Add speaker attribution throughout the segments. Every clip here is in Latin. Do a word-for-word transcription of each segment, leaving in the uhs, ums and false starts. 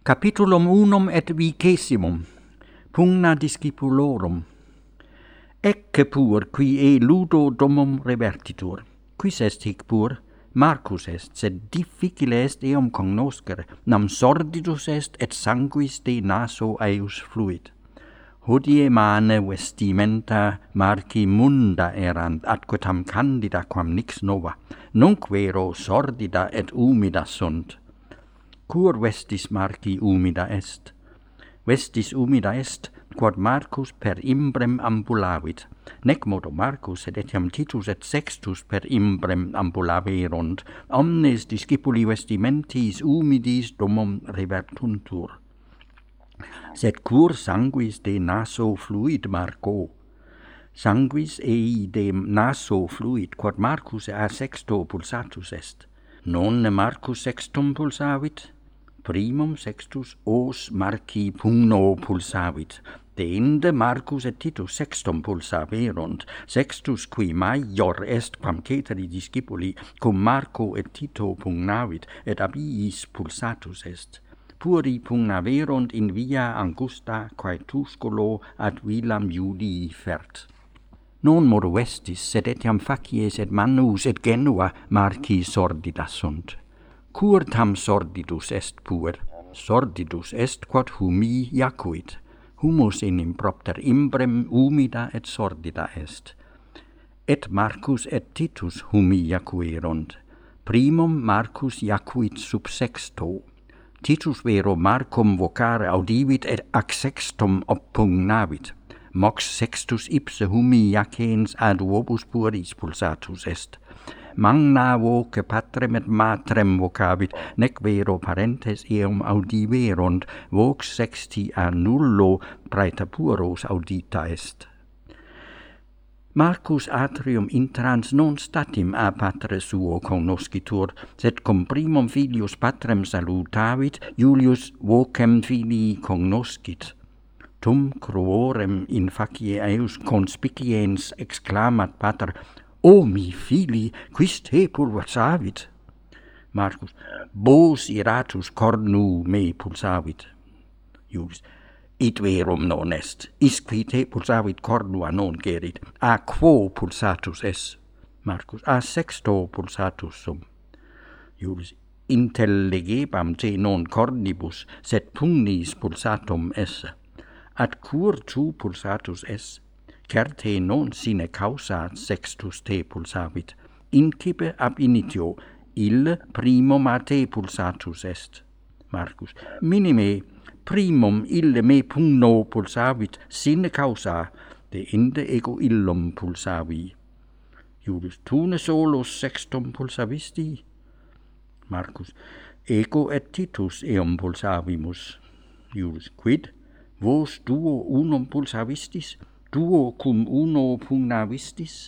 Speaker 1: Capitulum unum et vicesimum, pugna discipulorum. Ecce pur qui e ludo domum revertitur. Quis est hic pur? Marcus est, sed difficile est eum cognoscere, nam sordidus est et sanguis de naso eius fluit. Hodie mane vestimenta Marci munda erant, atque tam candida quam nix nova, nunc vero sordida et humida sunt. Cur vestis Marci humida est? Vestis humida est, quod Marcus per imbrem ambulavit, nec modo Marcus et etiam Titus et Sextus per imbrem ambulaverunt, omnes discipuli vestimentis humidis domum revertuntur. Sed cur sanguis de naso fluit Marco? Sanguis ei de naso fluit, quod Marcus a sexto pulsatus est. Non Marcus sextum pulsavit? Primum sextus os Marci pugno pulsavit. Deinde Marcus et Titus sextum pulsaverunt, sextus qui maior est quam ceteri discipuli, cum Marco et Tito pugnavit, et ab iis pulsatus est. Puri pugnaverunt in via Angusta quae Tusculo ad vilam Iudii fert. Non modo vestis, sed etiam facies et manus et genua Marci sordida sunt. Cur tam sordidus est pur? Sordidus est quod humi jacuit. Humus enim propter imbrem humida et sordida est. Et Marcus et Titus humi jacuerunt. Primum Marcus jacuit sub sexto. Titus vero Marcum vocare audivit et ac sextum oppugnavit. Mox sextus ipse humi jacens ad uobus puris pulsatus est. Magna voce patrem et matrem vocavit, nec vero parentes eum audiverunt, vox sexti a nullo praeta puros audita est. Marcus atrium intrans non statim a patre suo cognoscitur, sed cum primum filius patrem salutavit, Iulius vocem filii cognoscit. Tum cruorem in facie eius conspiciens exclamat pater, O mi fili, quis te pulsavit? Marcus, vos iratus cornu me pulsavit. Iulius, it verum non est, isqui te pulsavit cornua non gerit, a quo pulsatus es? Marcus, a sexto pulsatus sum. Iulius, intelligebam te non cornibus, sed pugnis pulsatum esse. Ad cur tu pulsatus es? Certe non sine causa sextus te pulsavit. Incipe ab initio, ille primum a te pulsatus est. Marcus, minime, primum ille me pugno pulsavit sine causa, de inde ego illum pulsavi. Iulius, tu ne solus sextum pulsavisti? Marcus, ego et Titus eum pulsavimus. Iulius, quid? Vos duo unum pulsavistis? Duo cum uno pugnavistis?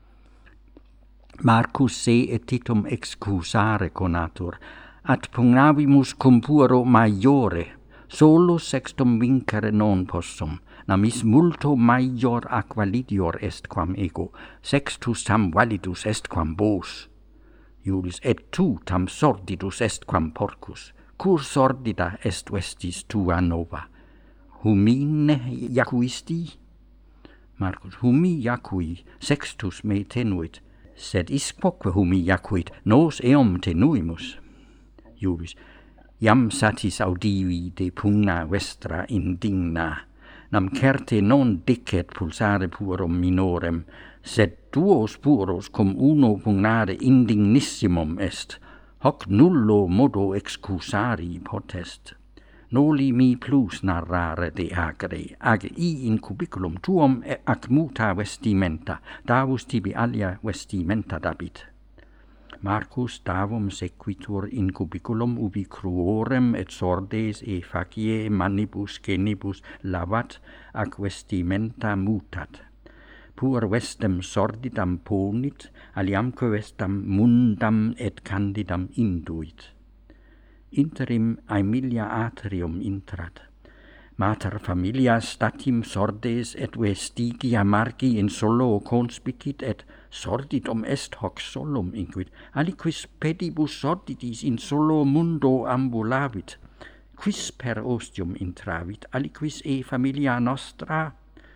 Speaker 1: Marcus se et Titum excusare conatur, at pugnavimus cum puro maiore, solus sextum vincere non possum, namis multo maior ac validior est quam ego, sextus tam validus est quam vos. Iulius, et tu tam sordidus est quam porcus, cur sordida est vestis tua nova? Humine jacuisti? Marcus, humi jacui, sextus me tenuit, sed isquoque humi jacuit, nos eum tenuimus. Iulius, iam satis audivi de pugna vestra indigna, nam certe non dicet pulsare purum minorem, sed duos puros cum uno pugnare indignissimum est, hoc nullo modo excusari potest. Noli mi plus narrare de agre, ag I in cubiculum tuum ac muta vestimenta, davus tibi alia vestimenta dabit. Marcus davum sequitur in cubiculum ubi cruorem et sordes e facie manibus genibus lavat, ac vestimenta mutat. Pur vestem sordidam ponit, aliamque vestam mundam et candidam induit. Interim Aemilia atrium intrat. Mater familia statim sordes et vestigia Marci in solo conspicit et sordidum est hoc solum inquit, aliquis pedibus sordidis in solo mundo ambulavit. quis per ostium intravit, aliquis e familia nostra?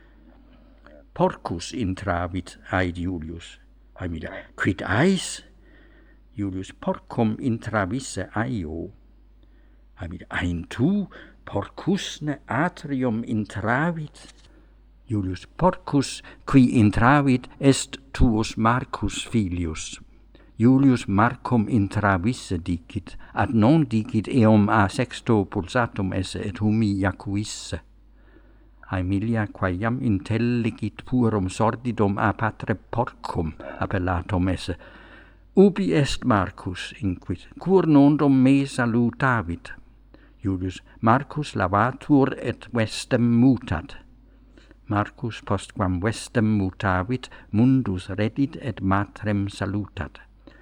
Speaker 1: Porcus intravit, aid Iulius. Aemilia, quid ais? Iulius, porcum intravisse aio. Aemilia, ein tu, porcusne atrium intravit? Iulius, porcus qui intravit est tuus Marcus filius. Iulius Marcum intravisse dicit, ad non dicit eum a sexto pulsatum esse et humi jacuisse. Aemilia, quae iam intelligit purum sordidum a patre porcum appellatum esse, ubi est Marcus, inquit, cur nondum me salutavit? Iulius, Marcus lavatur et vestem mutat. Marcus postquam vestem mutavit, mundus redit et matrem salutat.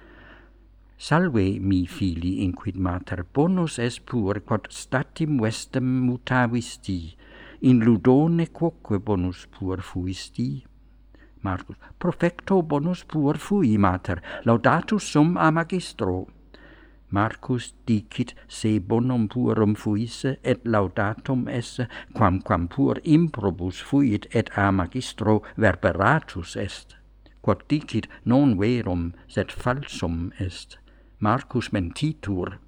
Speaker 1: Salve, mi fili, inquit mater, bonus es pur, quod statim vestem mutavisti, in ludone quoque bonus pur fuisti. Marcus, profecto bonus pur fui, mater, laudatus sum a magistro. Marcus dicit se bonum purum fuisse et laudatum esse, quamquam pur improbus fuit et a magistro verberatus est. Quod dicit non verum, sed falsum est. Marcus mentitur.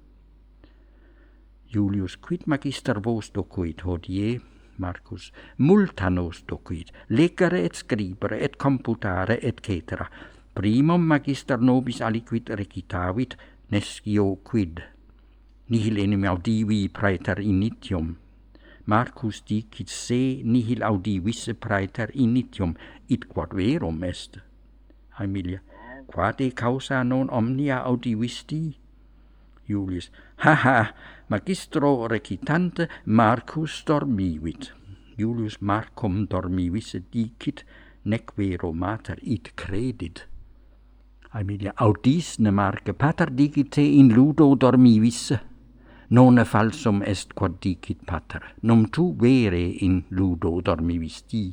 Speaker 1: Iulius, quid magister vos docuit hodie? Marcus, multa nos docuit, legere et scribere et computare et cetera. Primum magister nobis aliquid recitavit, nescio quid. Nihil enim audivi praeter initium. Marcus dicit se nihil audivisse praeter initium, id quod verum est. Aemilia, quade causa non omnia audivisti? Iulius, haha, magistro recitante Marcus dormivit. Iulius Marcum dormivisse dicit, nec vero mater id credit. Aemilia, audisne Marce, pater dicit te in ludo dormivisse. Nonne falsum est quod dicit pater, num tu vere in ludo dormivisti.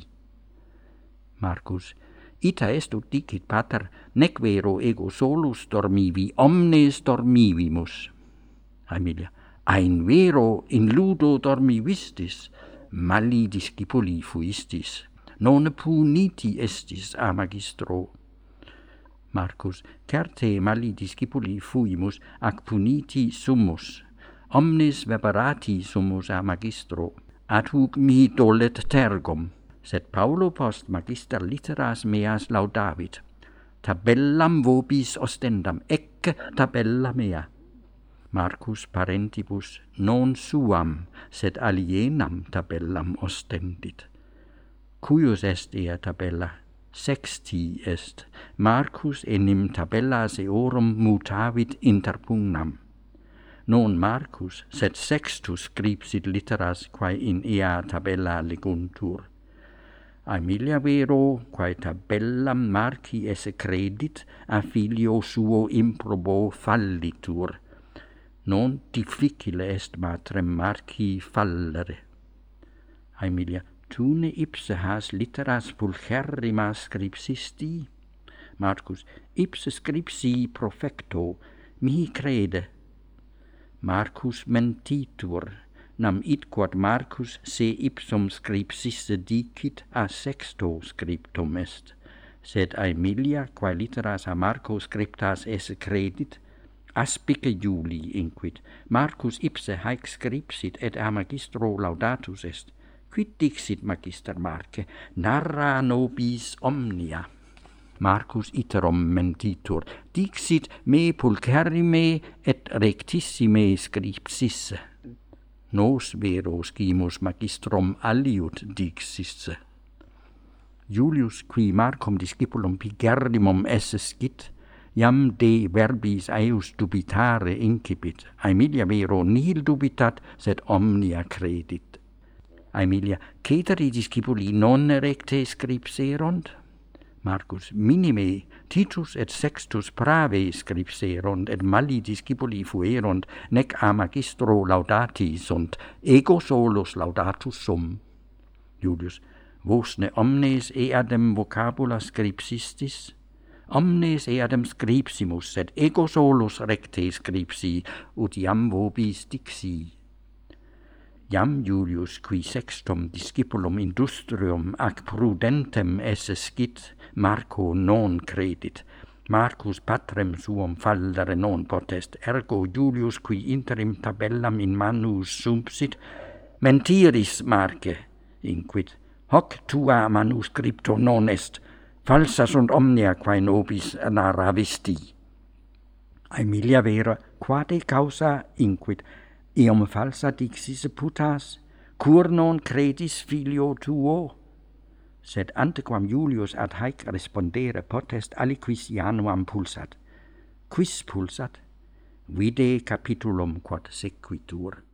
Speaker 1: Marcus, ita est ut dicit pater, nec vero ego solus dormivi, omnes dormivimus. Aemilia, ein vero in ludo dormivistis, mali discipuli fuistis, non puniti estis a magistro. Marcus, certe mali discipuli fuimus, ac puniti sumus, omnes verberati sumus a magistro, ad huc mihi dolet tergum, sed Paulo post magister litteras meas laudavit. Tabellam vobis ostendam, ecce tabella mea. Marcus parentibus non suam, sed alienam tabellam ostendit. Cuius est ea tabella? Sexti est. Marcus enim tabellas eorum mutavit interpugnam. Non Marcus, sed Sextus scripsit litteras quae in ea tabella leguntur. Aemilia vero, quae tabellam Marci esse credit, a filio suo improbo fallitur. Non difficile est matrem Marci fallere. Aemilia, tu ne ipse has litteras pulcherrimas scripsisti? Marcus, ipse scripsi profecto, mihi crede. Marcus mentitur, nam id quod Marcus se ipsum scripsisse dicit a sexto scriptum est, sed Aemilia, quae litteras a Marco scriptas esse credit, aspice Iulii inquit, Marcus ipse haec scripsit et a magistro laudatus est. Quid dixit magister Marce? Narra nobis omnia. Marcus iterum mentitur. Dixit me pulcherrime et rectissime scripsisse. Nos vero scimus magistrum aliud dixisse. Iulius, qui Marcum discipulum pigerrimum esse scit, iam de verbis eius dubitare incipit. Aemilia vero nihil dubitat, sed omnia credit. Aemilia, ceteri discipuli non recte scripserunt? Marcus, minime Titus et Sextus prave scripserunt, et mali discipuli fuerunt, nec a magistro laudati sunt, ego solus laudatus sum. Iulius, vos ne omnes eadem vocabula scripsistis? Omnes eadem scripsimus, sed ego solus recte scripsi, ut iam vobis dixi. Jam Julius qui sextum discipulum industrium ac prudentem esse scit Marco non credit, Marcus patrem suum fallere non potest, ergo Julius qui interim tabellam in manus sumpsit, mentiris Marce, inquit, hoc tua manuscripto non est, falsa sunt omnia quae nobis narravisti. Aemilia vera, quade causa inquit, iam falsa dixis putas, cur non credis filio tuo? Sed antequam Julius ad haec respondere potest aliquis Januam pulsat. Quis pulsat? Vide capitulum quod sequitur.